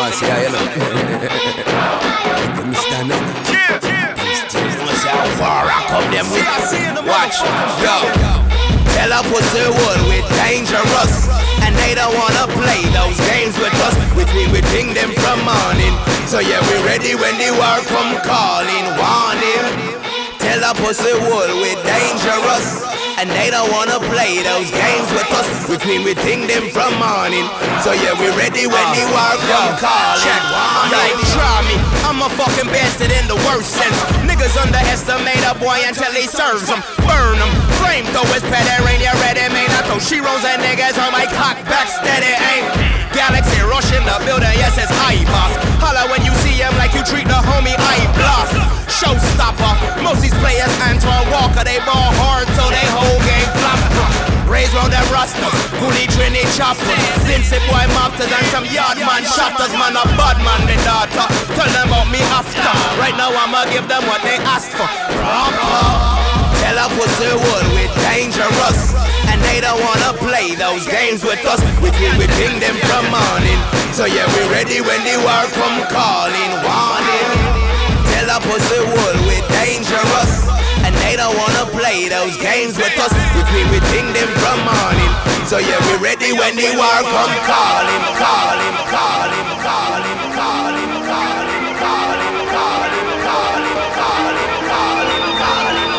boss, yeah, you know. Can you stand up? How far I come them with? Watch, yo. Tell a pussy what we dangerous, and they don't wanna play those games with us. We ping them from morning, so yeah, we ready when the war come calling. Warning. Tell a pussy what we dangerous, and they don't wanna play those games with us. We ting them from morning, so yeah, we ready when the war come calling. Check, try me, I'm a fucking bastard in the worst sense. Niggas underestimate a boy until he serves them. Burn them, flamethrowers, Pederain, you ready, man? I throw sheroes and niggas on my cock, back steady aim. Galaxy rush in the building, yes, it's high boss. Holla when you see him like you treat the homie I blast. Showstopper, most these players Antoine Walker, they ball hard so they whole game flop. Raise round them rosters, Goonie Trini choppers, Lindsay boy mobsters and some yard man shotters. Man a bad man, the daughter, tell them about me after. Right now I'ma give them what they asked for. Tell a pussy what we dangerous, and they don't wanna play those games with us. We ping them from morning, so yeah, we ready when the war come calling. Warning. Tell a pussy what we dangerous, and they don't wanna play those games with us. We ting them from morning, so yeah, we ready when the war come calling. Calling, calling, calling, calling, calling, calling, calling, calling, calling, calling, calling,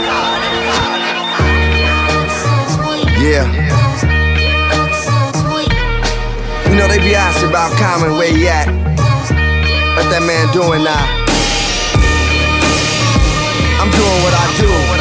calling. Yeah. You know they be asking about Common, where he at? What that man doing now? I'm doing what I do.